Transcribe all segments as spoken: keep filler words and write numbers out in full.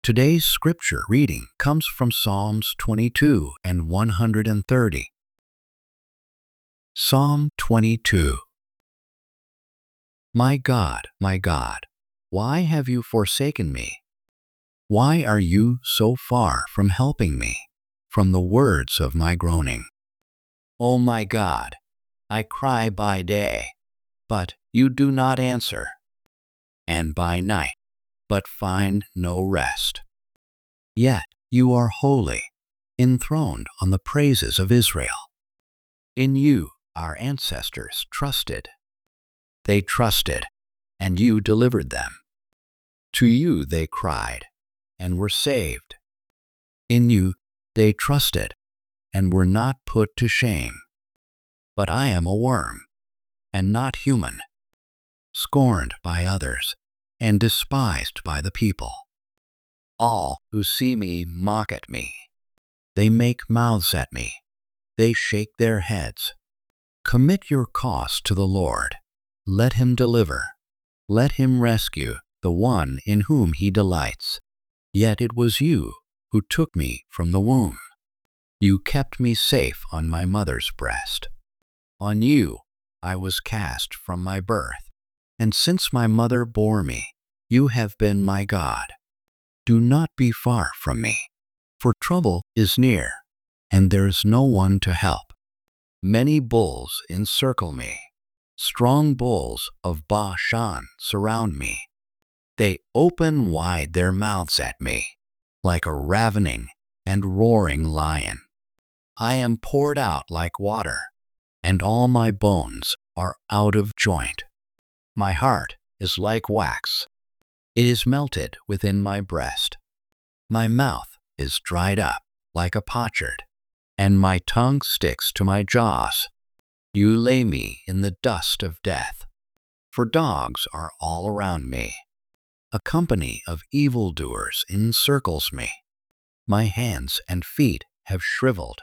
Today's scripture reading comes from Psalms twenty-two and one hundred thirty. Psalm twenty-two. My God, my God, why have you forsaken me? Why are you so far from helping me, from the words of my groaning? O my God, I cry by day, but you do not answer, and by night, but find no rest. Yet you are holy, enthroned on the praises of Israel. In you our ancestors trusted. They trusted, and you delivered them. To you they cried, and were saved. In you they trusted, and were not put to shame. But I am a worm, and not human, scorned by others, and despised by the people. All who see me mock at me. They make mouths at me. They shake their heads. Commit your cause to the Lord. Let him deliver. Let him rescue the one in whom he delights. Yet it was you who took me from the womb. You kept me safe on my mother's breast. On you I was cast from my birth, and since my mother bore me, you have been my God. Do not be far from me, for trouble is near, and there is no one to help. Many bulls encircle me. Strong bulls of Bashan surround me. They open wide their mouths at me, like a ravening and roaring lion. I am poured out like water, and all my bones are out of joint. My heart is like wax. It is melted within my breast. My mouth is dried up like a potsherd, and my tongue sticks to my jaws. You lay me in the dust of death, for dogs are all around me. A company of evildoers encircles me. My hands and feet have shriveled.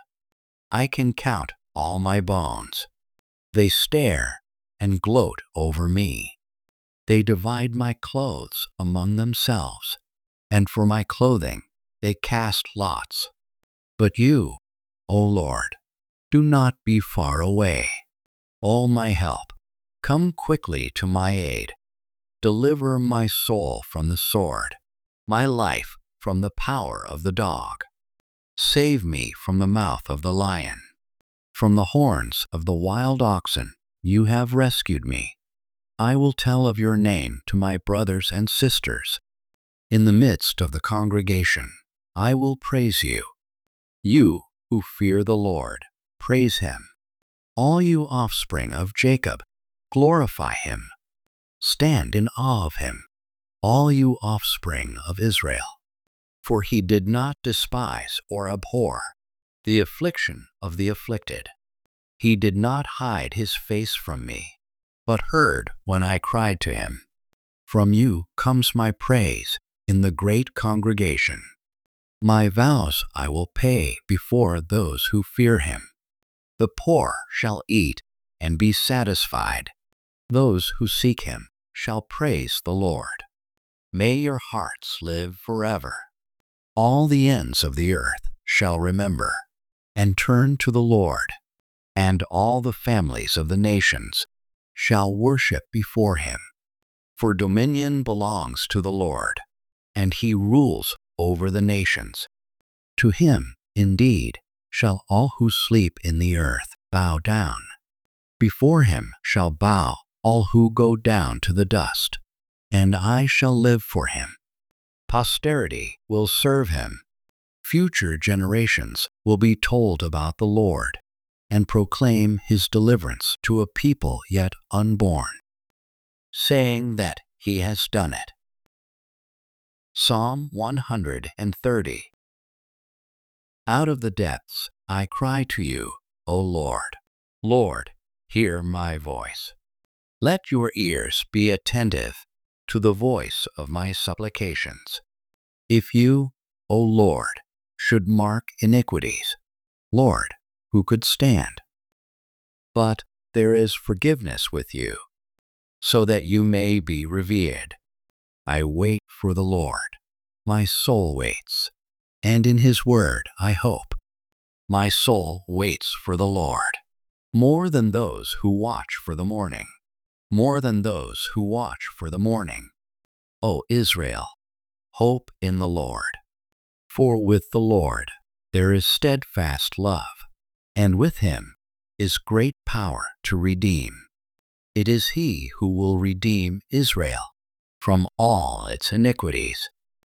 I can count all my bones. They stare and gloat over me. They divide my clothes among themselves, and for my clothing they cast lots. But you, O Lord, do not be far away. O my help, come quickly to my aid. Deliver my soul from the sword, my life from the power of the dog. Save me from the mouth of the lion. From the horns of the wild oxen you have rescued me. I will tell of your name to my brothers and sisters. In the midst of the congregation, I will praise you. You who fear the Lord, praise him. All you offspring of Jacob, glorify him. Stand in awe of him, all you offspring of Israel. For he did not despise or abhor the affliction of the afflicted. He did not hide his face from me, but heard when I cried to him. From you comes my praise in the great congregation. My vows I will pay before those who fear him. The poor shall eat and be satisfied. Those who seek him shall praise the Lord. May your hearts live forever. All the ends of the earth shall remember and turn to the Lord, and all the families of the nations shall worship before him. For dominion belongs to the Lord, and he rules over the nations. To him, indeed, shall all who sleep in the earth bow down. Before him shall bow all who go down to the dust, and I shall live for him. Posterity will serve him. Future generations will be told about the Lord, and proclaim his deliverance to a people yet unborn, saying that he has done it. Psalm one hundred thirty. Out of the depths I cry to you, O Lord. Lord, hear my voice. Let your ears be attentive to the voice of my supplications. If you, O Lord, should mark iniquities, Lord, who could stand? But there is forgiveness with you, so that you may be revered. I wait for the Lord. My soul waits, and in his word I hope. My soul waits for the Lord, more than those who watch for the morning, more than those who watch for the morning. O Israel, hope in the Lord. For with the Lord there is steadfast love, and with him is great power to redeem. It is he who will redeem Israel from all its iniquities.